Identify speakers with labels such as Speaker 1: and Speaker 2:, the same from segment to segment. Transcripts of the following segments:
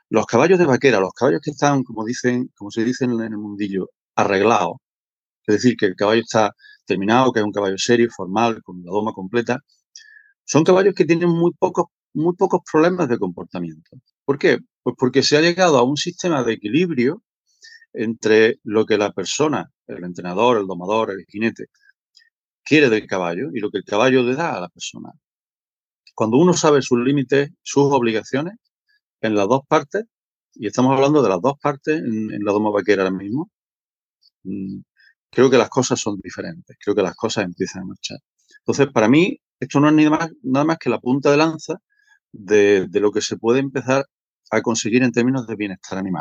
Speaker 1: Los caballos de vaquera, los caballos que están, como se dice en el mundillo, arreglados, es decir, que el caballo está terminado, que es un caballo serio, formal, con la doma completa, son caballos que tienen muy pocos problemas de comportamiento. ¿Por qué? Pues porque se ha llegado a un sistema de equilibrio entre lo que la persona, el entrenador, el domador, el jinete, quiere del caballo y lo que el caballo le da a la persona. Cuando uno sabe sus límites, sus obligaciones, en las dos partes, y estamos hablando de las dos partes en la doma vaquera ahora mismo, mm, creo que las cosas son diferentes, creo que las cosas empiezan a marchar. Entonces, para mí, esto no es nada más que la punta de lanza de lo que se puede empezar a conseguir en términos de bienestar animal.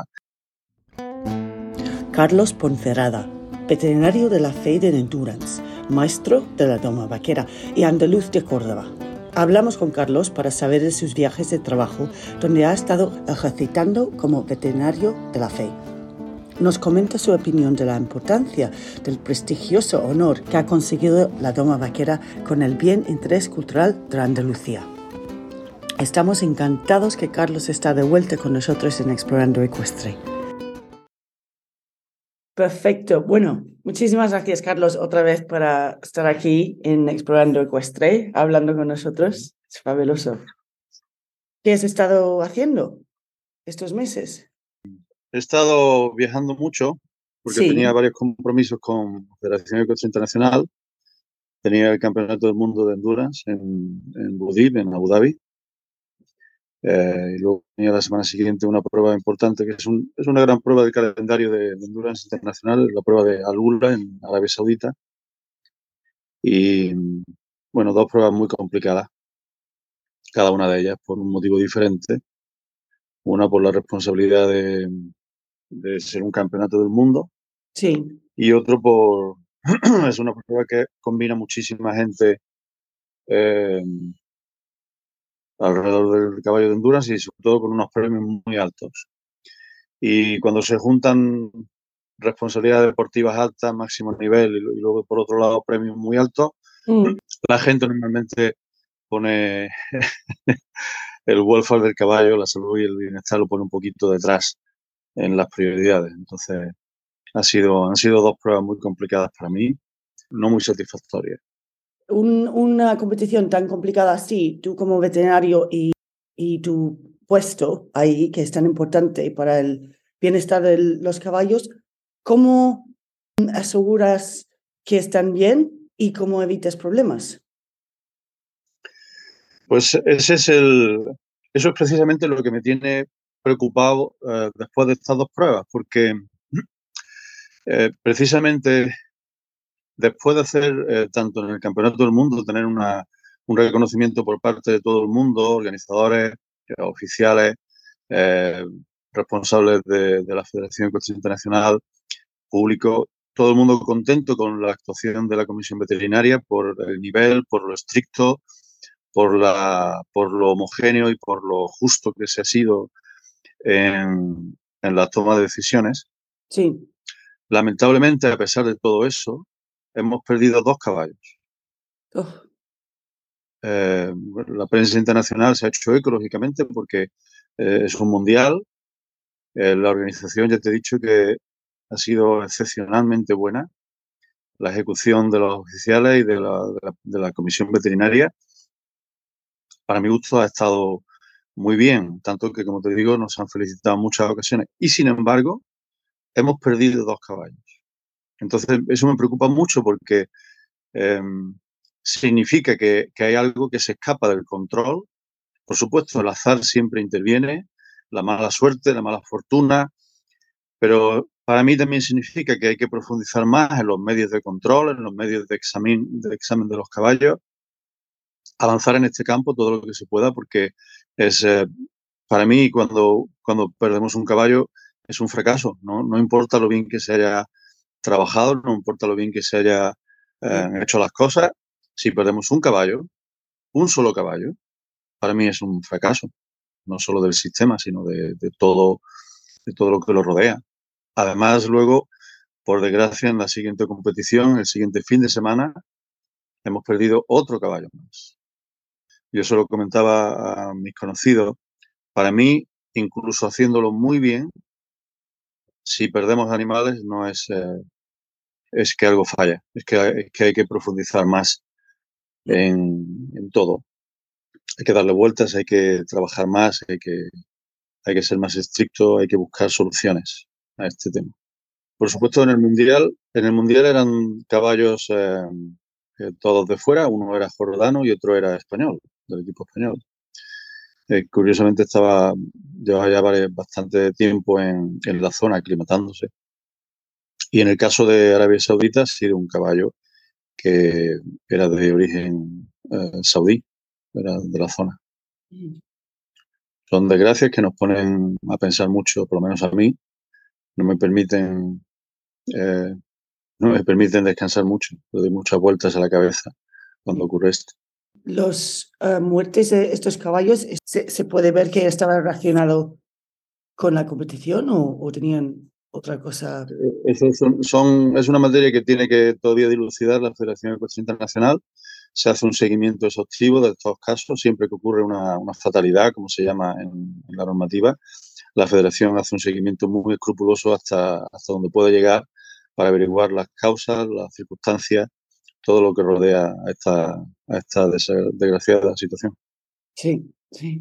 Speaker 2: Carlos Ponferrada, veterinario de la Fe de Endurance, maestro de la doma vaquera y andaluz de Córdoba. Hablamos con Carlos para saber de sus viajes de trabajo, donde ha estado ejercitando como veterinario de la Fe. Nos comenta su opinión de la importancia del prestigioso honor que ha conseguido la doma vaquera con el bien interés cultural de Andalucía. Estamos encantados que Carlos está de vuelta con nosotros en Explorando Ecuestre. Perfecto. Bueno, muchísimas gracias, Carlos, otra vez para estar aquí en Explorando Ecuestre, hablando con nosotros. Es fabuloso. ¿Qué has estado haciendo estos meses?
Speaker 1: He estado viajando mucho porque tenía
Speaker 2: Sí.
Speaker 1: varios compromisos con la Federación Ecuestre Internacional. Tenía el Campeonato del Mundo de Endurance en Budip, en Abu Dhabi. Y luego tenía la semana siguiente una prueba importante, que es una gran prueba del calendario de Endurance Internacional, la prueba de Al Ghula en Arabia Saudita. Y bueno, dos pruebas muy complicadas, cada una de ellas por un motivo diferente. Una por la responsabilidad de ser un campeonato del mundo
Speaker 2: Sí.
Speaker 1: y otro es una prueba que combina muchísima gente eh, alrededor del caballo de endurance y sobre todo con unos premios muy altos. Y cuando se juntan responsabilidades deportivas altas, máximo nivel y luego por otro lado premios muy altos, la gente normalmente pone el welfare del caballo, la salud y el bienestar lo pone un poquito detrás en las prioridades. Entonces han sido dos pruebas muy complicadas para mí, no muy satisfactorias.
Speaker 2: Una competición tan complicada así, tú como veterinario y tu puesto ahí, que es tan importante para el bienestar de los caballos, ¿cómo aseguras que están bien y cómo evitas problemas?
Speaker 1: Pues eso es precisamente lo que me tiene preocupado después de estas dos pruebas, porque precisamente después de hacer tanto en el Campeonato del Mundo, tener un reconocimiento por parte de todo el mundo, organizadores, oficiales, eh, responsables de la Federación Ecuestre Internacional, público, todo el mundo contento con la actuación de la Comisión Veterinaria por el nivel, por lo estricto, por lo homogéneo y por lo justo que se ha sido en la toma de decisiones.
Speaker 2: Sí.
Speaker 1: Lamentablemente, a pesar de todo eso, hemos perdido dos caballos.
Speaker 2: Oh.
Speaker 1: Bueno, la prensa internacional se ha hecho eco, lógicamente, porque es un mundial. La organización, ya te he dicho que ha sido excepcionalmente buena. La ejecución de los oficiales y de la comisión veterinaria, para mi gusto, ha estado muy bien, tanto que, como te digo, nos han felicitado en muchas ocasiones. Y, sin embargo, hemos perdido dos caballos. Entonces, eso me preocupa mucho porque eh, significa que hay algo que se escapa del control. Por supuesto, el azar siempre interviene, la mala suerte, la mala fortuna, pero para mí también significa que hay que profundizar más en los medios de control, en los medios de examen de los caballos, avanzar en este campo todo lo que se pueda, porque es, para mí, cuando perdemos un caballo, es un fracaso, ¿no? No importa lo bien que se haya trabajado, no importa lo bien que se haya hecho las cosas, si perdemos un caballo, un solo caballo, para mí es un fracaso, no solo del sistema, sino de todo lo que lo rodea. Además, luego, por desgracia, en la siguiente competición, el siguiente fin de semana, hemos perdido otro caballo más. Yo se lo comentaba a mis conocidos. Para mí, incluso haciéndolo muy bien, si perdemos animales no es que algo falla, es que hay que profundizar más en todo. Hay que darle vueltas, hay que trabajar más, hay que ser más estricto, hay que buscar soluciones a este tema. Por supuesto, en el mundial eran caballos todos de fuera, uno era jordano y otro era español, del equipo español. Curiosamente llevaba ya bastante tiempo en la zona aclimatándose. Y en el caso de Arabia Saudita, sí era un caballo que era de origen saudí, era de la zona. Son desgracias que nos ponen a pensar mucho, por lo menos a mí, no me permiten, eh, no me permiten descansar mucho, le doy muchas vueltas a la cabeza cuando ocurre esto.
Speaker 2: Los muertes de estos caballos, ¿se puede ver que estaba relacionado con la competición o tenían otra cosa?
Speaker 1: Eso es una materia que tiene que todavía dilucidar la Federación Ecuestre Internacional. Se hace un seguimiento exhaustivo de estos casos siempre que ocurre una fatalidad, como se llama en la normativa. La Federación hace un seguimiento muy escrupuloso hasta donde puede llegar para averiguar las causas, las circunstancias, todo lo que rodea a esta desgraciada situación.
Speaker 2: Sí, sí.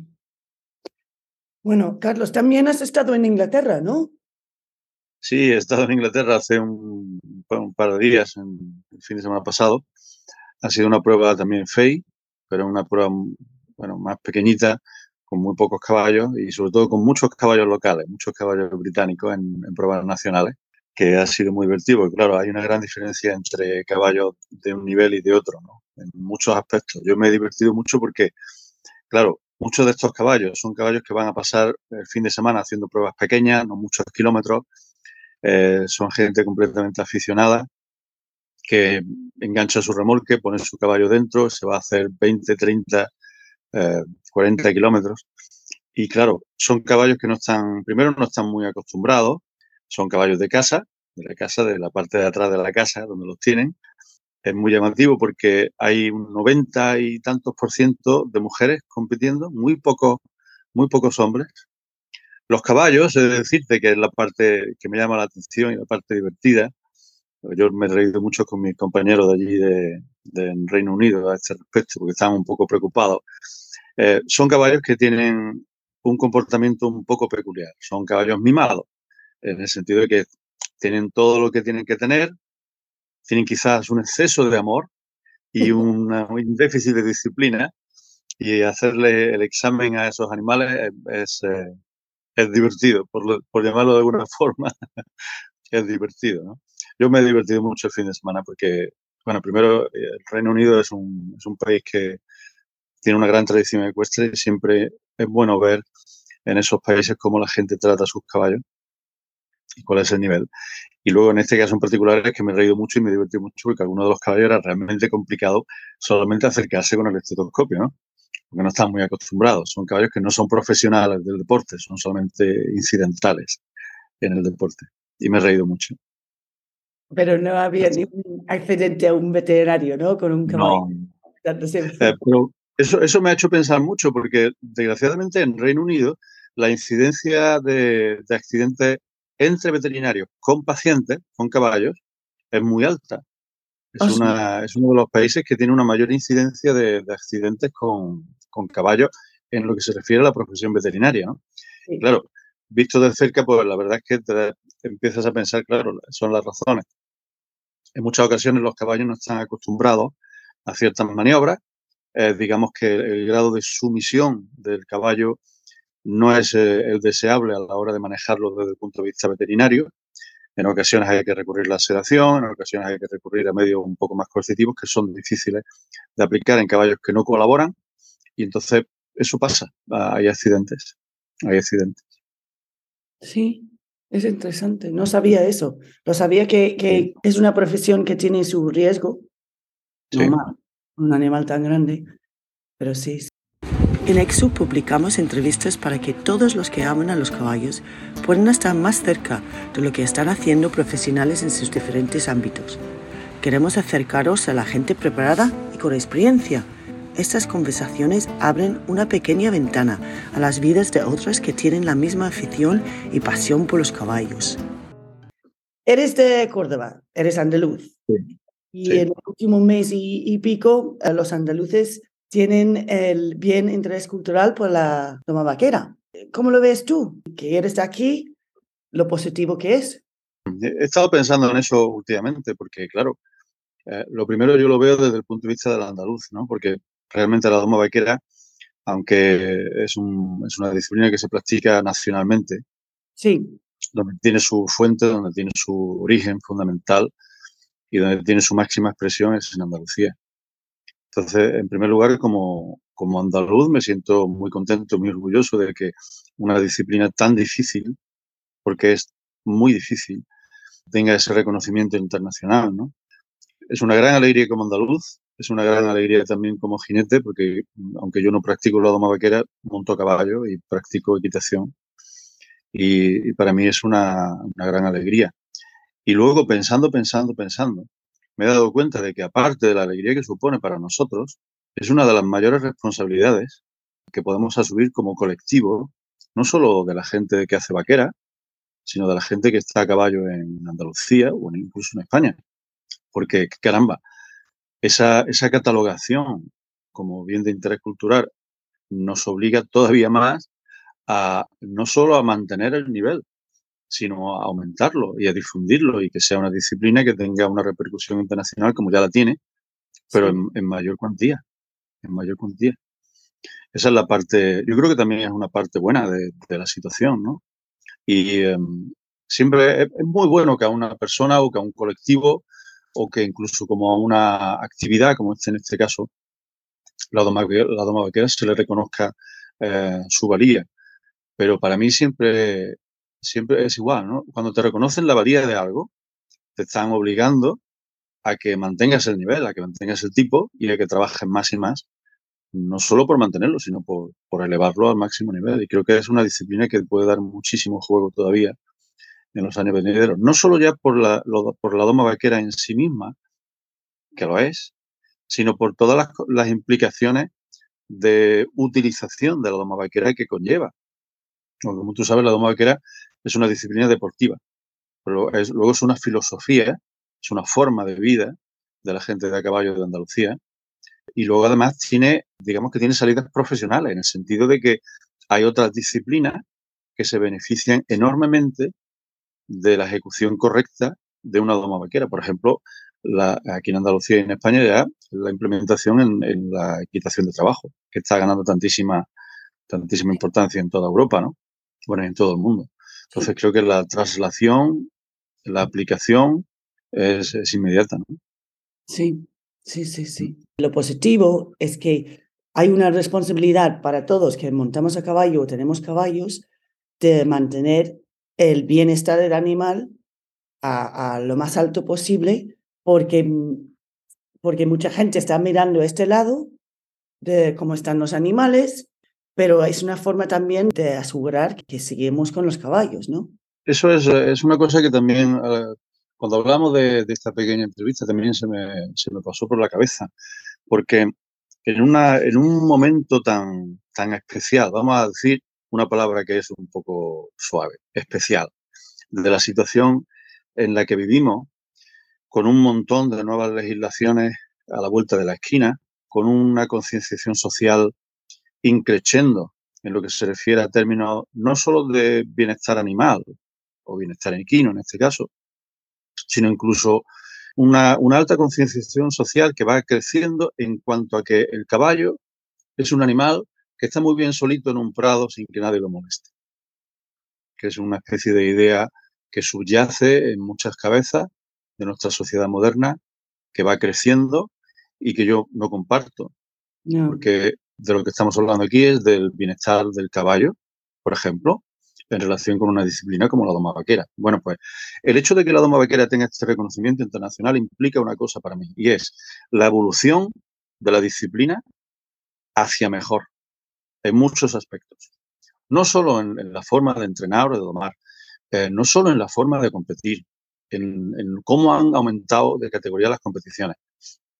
Speaker 2: Bueno, Carlos, también has estado en Inglaterra, ¿no?
Speaker 1: Sí, he estado en Inglaterra hace un par de días, el fin de semana pasado. Ha sido una prueba también FEI, pero una prueba más pequeñita, con muy pocos caballos y sobre todo con muchos caballos locales, muchos caballos británicos en pruebas nacionales, que ha sido muy divertido, porque claro, hay una gran diferencia entre caballos de un nivel y de otro, ¿no? En muchos aspectos. Yo me he divertido mucho porque, claro, muchos de estos caballos son caballos que van a pasar el fin de semana haciendo pruebas pequeñas, no muchos kilómetros, son gente completamente aficionada que engancha su remolque, pone su caballo dentro, se va a hacer 20, 30, 40 kilómetros. Y claro, son caballos que primero no están muy acostumbrados, son caballos de la parte de atrás de la casa, donde los tienen. Es muy llamativo porque hay un 90 y tantos % de mujeres compitiendo, muy pocos hombres. Los caballos, es decirte que es la parte que me llama la atención y la parte divertida. Yo me he reído mucho con mis compañeros de allí de Reino Unido a este respecto, porque estaban un poco preocupados. Son caballos que tienen un comportamiento un poco peculiar. Son caballos mimados, en el sentido de que tienen todo lo que tienen que tener, tienen quizás un exceso de amor y un déficit de disciplina, y hacerle el examen a esos animales es divertido, por llamarlo de alguna forma. Es divertido, ¿no? Yo me he divertido mucho el fin de semana porque, bueno, primero, el Reino Unido es un país que tiene una gran tradición ecuestre y siempre es bueno ver en esos países cómo la gente trata a sus caballos y cuál es el nivel. Y luego, en este caso en particular, es que me he reído mucho y me he divertido mucho porque algunos de los caballos era realmente complicado solamente acercarse con el estetoscopio, ¿no? Porque no están muy acostumbrados. Son caballos que no son profesionales del deporte, son solamente incidentales en el deporte. Y me he reído mucho.
Speaker 2: Pero no había ningún accidente a un veterinario, ¿no? Con un caballo
Speaker 1: No,
Speaker 2: dándose enfrente.
Speaker 1: pero eso me ha hecho pensar mucho porque, desgraciadamente, en Reino Unido la incidencia de accidentes entre veterinarios con pacientes, con caballos, es muy alta. Es
Speaker 2: Ah, sí.
Speaker 1: uno de los países que tiene una mayor incidencia de accidentes con caballos en lo que se refiere a la profesión veterinaria, ¿no?
Speaker 2: Sí.
Speaker 1: Claro, visto de cerca, pues la verdad es que te empiezas a pensar, claro, son las razones. En muchas ocasiones los caballos no están acostumbrados a ciertas maniobras. Digamos que el grado de sumisión del caballo no es el deseable a la hora de manejarlo desde el punto de vista veterinario. En ocasiones hay que recurrir a la sedación, en ocasiones hay que recurrir a medios un poco más coercitivos que son difíciles de aplicar en caballos que no colaboran, y entonces eso pasa, hay accidentes, hay accidentes.
Speaker 2: Sí, es interesante. No sabía eso. Lo sabía que es una profesión que tiene su riesgo,
Speaker 1: Sí.
Speaker 2: normal, un animal tan grande, pero sí. En EXU publicamos entrevistas para que todos los que aman a los caballos puedan estar más cerca de lo que están haciendo profesionales en sus diferentes ámbitos. Queremos acercaros a la gente preparada y con experiencia estas conversaciones abren una pequeña ventana a las vidas de otras que tienen la misma afición y pasión por los caballos. Eres de Córdoba, eres andaluz.
Speaker 1: Sí,
Speaker 2: Y
Speaker 1: sí.
Speaker 2: en el último mes y pico, los andaluces tienen el bien interés cultural por la doma vaquera. ¿Cómo lo ves tú? Que eres de aquí, lo positivo que es.
Speaker 1: He estado pensando en eso últimamente porque, claro, lo primero yo lo veo desde el punto de vista del andaluz, ¿no? Porque realmente la doma vaquera, aunque es una disciplina que se practica nacionalmente,
Speaker 2: Sí,
Speaker 1: donde tiene su fuente, donde tiene su origen fundamental y donde tiene su máxima expresión es en Andalucía. Entonces, en primer lugar, como andaluz, me siento muy contento, muy orgulloso de que una disciplina tan difícil, porque es muy difícil, tenga ese reconocimiento internacional, ¿no? Es una gran alegría como andaluz, es una gran alegría también como jinete, porque aunque yo no practico la doma vaquera, monto a caballo y practico equitación. Y para mí es una gran alegría. Y luego, pensando, me he dado cuenta de que aparte de la alegría que supone para nosotros, es una de las mayores responsabilidades que podemos asumir como colectivo, no solo de la gente que hace vaquera, sino de la gente que está a caballo en Andalucía o incluso en España. Porque, caramba, esa catalogación como bien de interés cultural nos obliga todavía más a no solo a mantener el nivel, sino a aumentarlo y a difundirlo y que sea una disciplina que tenga una repercusión internacional como ya la tiene, pero
Speaker 2: sí,
Speaker 1: en mayor cuantía, en mayor cuantía. Esa es la parte, yo creo que también es una parte buena de la situación, ¿no? Y siempre es muy bueno que a una persona o que a un colectivo o que incluso como a una actividad, como en este caso, la doma vaquera se le reconozca su valía. Pero para mí siempre es igual, ¿no? Cuando te reconocen la valía de algo, te están obligando a que mantengas el nivel, a que mantengas el tipo y a que trabajes más y más, no solo por mantenerlo, sino por elevarlo al máximo nivel. Y creo que es una disciplina que puede dar muchísimo juego todavía en los años venideros. No solo ya por la doma vaquera en sí misma, que lo es, sino por todas las implicaciones de utilización de la doma vaquera que conlleva. Como tú sabes, la doma vaquera es una disciplina deportiva, pero luego es una filosofía, es una forma de vida de la gente de a caballo de Andalucía. Y luego además digamos que tiene salidas profesionales, en el sentido de que hay otras disciplinas que se benefician enormemente de la ejecución correcta de una doma vaquera. Por ejemplo, aquí en Andalucía y en España ya la implementación en la equitación de trabajo, que está ganando tantísima importancia en toda Europa, ¿no? Bueno, en todo el mundo.
Speaker 2: sí.
Speaker 1: Entonces creo que la traslación, la aplicación es inmediata, ¿no?
Speaker 2: Sí, sí, sí, sí. Lo positivo es que hay una responsabilidad para todos que montamos a caballo o tenemos caballos de mantener el bienestar del animal a lo más alto posible, porque, porque mucha gente está mirando este lado de cómo están los animales, pero es una forma también de asegurar que seguimos con los caballos, ¿no?
Speaker 1: Eso es una cosa que también, cuando hablamos de esta pequeña entrevista, también se me pasó por la cabeza, porque en un momento tan especial, vamos a decir una palabra que es un poco suave, especial, de la situación en la que vivimos, con un montón de nuevas legislaciones a la vuelta de la esquina, con una concienciación social increciendo en lo que se refiere a términos no solo de bienestar animal o bienestar equino en este caso, sino incluso una alta concienciación social que va creciendo en cuanto a que el caballo es un animal que está muy bien solito en un prado sin que nadie lo moleste, que es una especie de idea que subyace en muchas cabezas de nuestra sociedad moderna, que va creciendo y que yo no comparto,
Speaker 2: No,
Speaker 1: porque de lo que estamos hablando aquí es del bienestar del caballo, por ejemplo, en relación con una disciplina como la doma vaquera. Bueno, pues el hecho de que la doma vaquera tenga este reconocimiento internacional implica una cosa para mí, y es la evolución de la disciplina hacia mejor, en muchos aspectos. No solo en la forma de entrenar o de domar, no solo en la forma de competir, en cómo han aumentado de categoría las competiciones,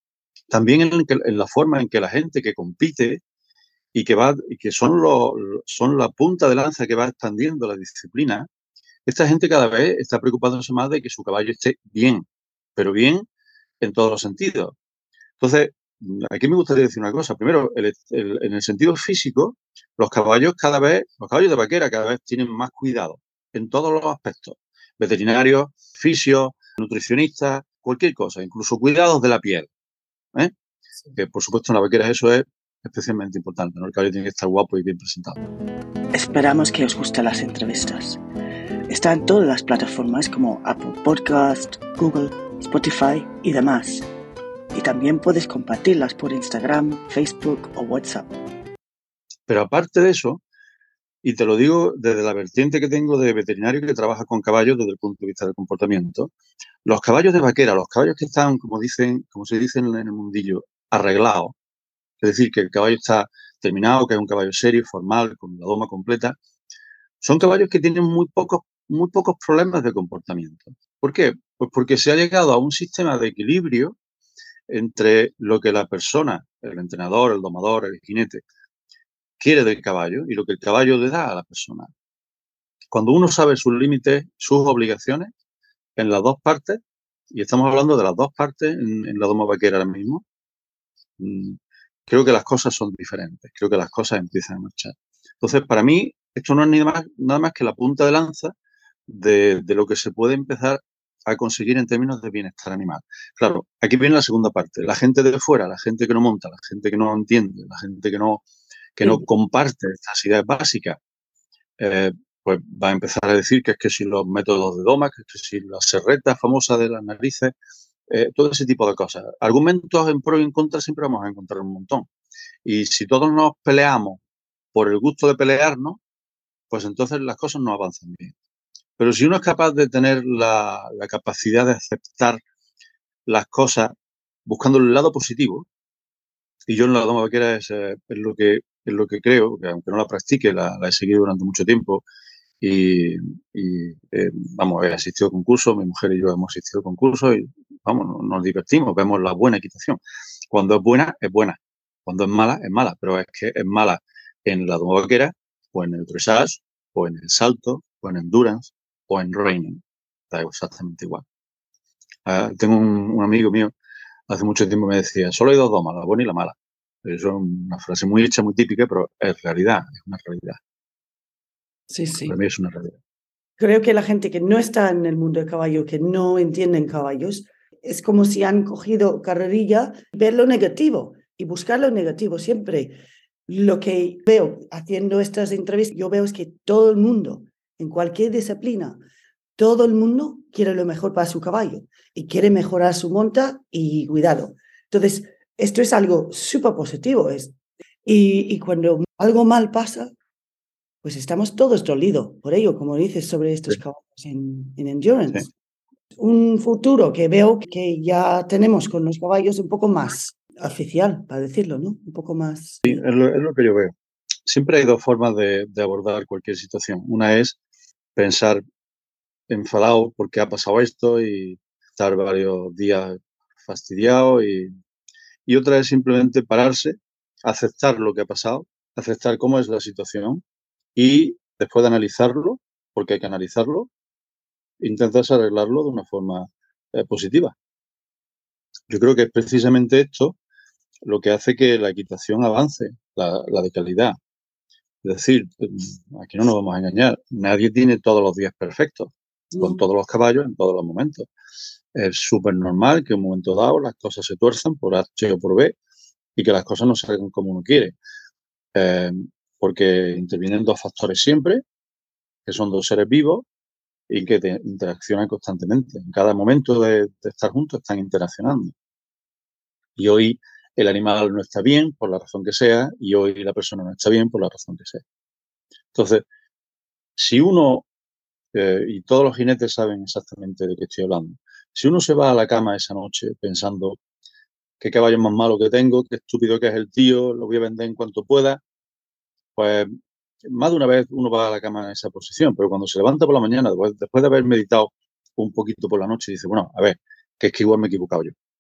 Speaker 1: también en la forma en que la gente que compite y que son la punta de lanza que va expandiendo la disciplina, esta gente cada vez está preocupándose más de que su caballo esté bien, pero bien en todos los sentidos. Entonces, aquí me gustaría decir una cosa. Primero, en el sentido físico, los caballos de vaquera cada vez tienen más cuidado en todos los aspectos. Veterinarios, fisios, nutricionistas, cualquier cosa, incluso cuidados de la piel. ¿Eh?
Speaker 2: Sí.
Speaker 1: Que por supuesto en la vaquera eso es especialmente importante, ¿no? El caballo tiene que estar guapo y bien presentado.
Speaker 2: Esperamos que os gusten las entrevistas. Está en todas las plataformas como Apple Podcast, Google, Spotify y demás. Y también puedes compartirlas por Instagram, Facebook o WhatsApp.
Speaker 1: Pero aparte de eso, y te lo digo desde la vertiente que tengo de veterinario que trabaja con caballos desde el punto de vista del comportamiento, los caballos de vaquera, los caballos que están, como se dice en el mundillo, arreglados, es decir, que el caballo está terminado, que es un caballo serio, formal, con la doma completa, son caballos que tienen muy pocos problemas de comportamiento. ¿Por qué? Pues porque se ha llegado a un sistema de equilibrio entre lo que la persona, el entrenador, el domador, el jinete, quiere del caballo y lo que el caballo le da a la persona. Cuando uno sabe sus límites, sus obligaciones, en las dos partes, y estamos hablando de las dos partes en la doma vaquera ahora mismo, creo que las cosas son diferentes, creo que las cosas empiezan a marchar. Entonces, para mí, esto no es nada más que la punta de lanza de lo que se puede empezar a conseguir en términos de bienestar animal. Claro, aquí viene la segunda parte. La gente de fuera, la gente que no monta, la gente que no entiende, la gente que no comparte estas ideas básicas, pues va a empezar a decir que es que si los métodos de doma, que es que si las serretas famosas de las narices, todo ese tipo de cosas. Argumentos en pro y en contra siempre vamos a encontrar un montón. Y si todos nos peleamos por el gusto de pelearnos, pues entonces las cosas no avanzan bien. Pero si uno es capaz de tener la capacidad de aceptar las cosas buscando el lado positivo, y yo en la doma vaquera es lo que creo, que aunque no la practique, la he seguido durante mucho tiempo vamos, he asistido a concursos, mi mujer y yo hemos asistido a concursos y vamos, nos divertimos, vemos la buena equitación. Cuando es buena, es buena. Cuando es mala, pero es que es mala en la doma vaquera, o en el dressage, o en el salto, o en endurance, o en reining. Da exactamente igual. Tengo un amigo mío, hace mucho tiempo me decía, solo hay dos domas, la buena y la mala. Eso es una frase muy hecha, muy típica, pero es realidad, es una realidad.
Speaker 2: Sí, sí.
Speaker 1: Para mí es una realidad.
Speaker 2: Creo que la gente que no está en el mundo del caballo, que no entienden caballos, es como si han cogido carrerilla, ver lo negativo y buscar lo negativo siempre. Lo que veo haciendo estas entrevistas, yo veo es que todo el mundo, en cualquier disciplina, todo el mundo quiere lo mejor para su caballo y quiere mejorar su monta y cuidado. Entonces, esto es algo súper positivo. Y cuando algo mal pasa, pues estamos todos dolidos por ello, como dices, sobre estos
Speaker 1: Sí,
Speaker 2: caballos en endurance.
Speaker 1: sí.
Speaker 2: Un futuro que veo que ya tenemos con los caballos un poco más oficial, para decirlo, ¿no? Un poco más...
Speaker 1: Sí, es lo que yo veo. Siempre hay dos formas de abordar cualquier situación. Una es pensar enfadado porque ha pasado esto y estar varios días fastidiado y otra es simplemente pararse, aceptar lo que ha pasado, aceptar cómo es la situación y después de analizarlo, porque hay que analizarlo, intentar arreglarlo de una forma positiva. Yo creo que es precisamente esto lo que hace que la equitación avance, la de calidad. Es decir, aquí no nos vamos a engañar, nadie tiene todos los días perfectos, con todos los caballos en todos los momentos. Es súper normal que en un momento dado las cosas se tuerzan por H o por B y que las cosas no salgan como uno quiere. Eh, porque intervienen dos factores siempre, que son dos seres vivos y que interaccionan constantemente. En cada momento de estar juntos están interaccionando. Y hoy el animal no está bien por la razón que sea y hoy la persona no está bien por la razón que sea. Entonces, si uno, y todos los jinetes saben exactamente de qué estoy hablando, si uno se va a la cama esa noche pensando qué caballo más malo que tengo, qué estúpido que es el tío, lo voy a vender en cuanto pueda, pues más de una vez uno va a la cama en esa posición, pero cuando se levanta por la mañana, después de haber meditado un poquito por la noche, dice, bueno, a ver, que es que igual me he equivocado yo.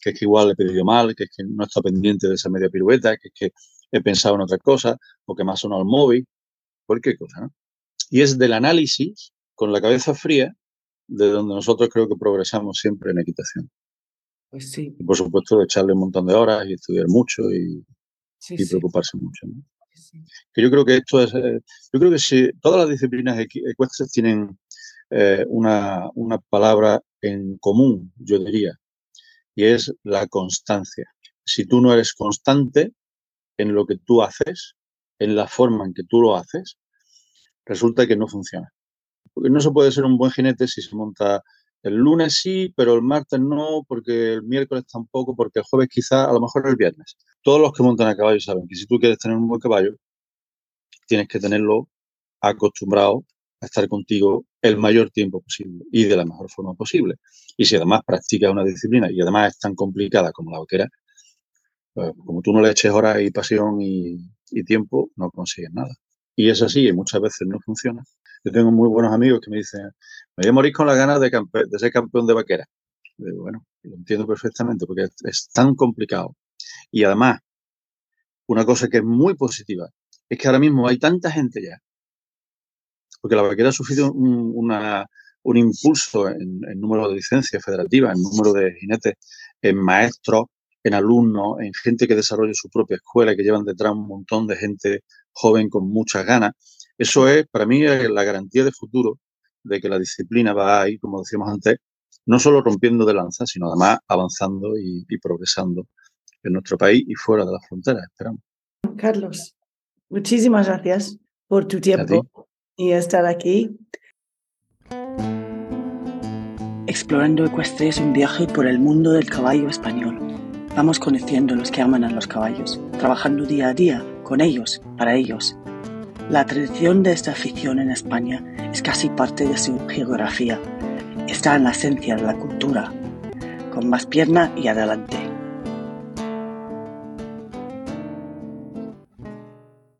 Speaker 1: que es que igual he pedido mal, que es que no he estado pendiente de esa media pirueta, que es que he pensado en otra cosa, o que me ha sonado el móvil, cualquier cosa, ¿no? Y es del análisis, con la cabeza fría, de donde nosotros creo que progresamos siempre en equitación.
Speaker 2: Pues sí.
Speaker 1: Y por supuesto de echarle un montón de horas y estudiar mucho y preocuparse mucho, ¿no?
Speaker 2: Sí.
Speaker 1: Que yo creo que esto es, yo creo que si todas las disciplinas ecuestres tienen una palabra en común, yo diría, y es la constancia. Si tú no eres constante en lo que tú haces, en la forma en que tú lo haces, resulta que no funciona. Porque no se puede ser un buen jinete si se monta el lunes sí, pero el martes no, porque el miércoles tampoco, porque el jueves quizá, a lo mejor el viernes. Todos los que montan a caballo saben que si tú quieres tener un buen caballo, tienes que tenerlo acostumbrado a estar contigo el mayor tiempo posible y de la mejor forma posible. Y si además practicas una disciplina y además es tan complicada como la vaquera, pues como tú no le eches horas y pasión y tiempo, no consigues nada. Y es así, y muchas veces no funciona. Yo tengo muy buenos amigos que me dicen, me voy a morir con las ganas de ser campeón de vaquera. Y digo, bueno, lo entiendo perfectamente porque es tan complicado. Y además, una cosa que es muy positiva es que ahora mismo hay tanta gente ya, porque la vaquera ha sufrido un impulso en número de licencias federativas, en número de jinetes, en maestros, en alumnos, en gente que desarrolla su propia escuela, que llevan detrás un montón de gente joven con muchas ganas. Eso es, para mí, la garantía de futuro de que la disciplina va a ir, como decíamos antes, no solo rompiendo de lanza, sino además avanzando y progresando en nuestro país y fuera de las fronteras, esperamos.
Speaker 2: Carlos, muchísimas gracias por tu
Speaker 1: A ti.
Speaker 2: tiempo y estar aquí. Explorando Ecuestre es un viaje por el mundo del caballo español. Vamos conociendo a los que aman a los caballos, trabajando día a día con ellos, para ellos. La tradición de esta afición en España es casi parte de su geografía. Está en la esencia de la cultura. Con más pierna y adelante.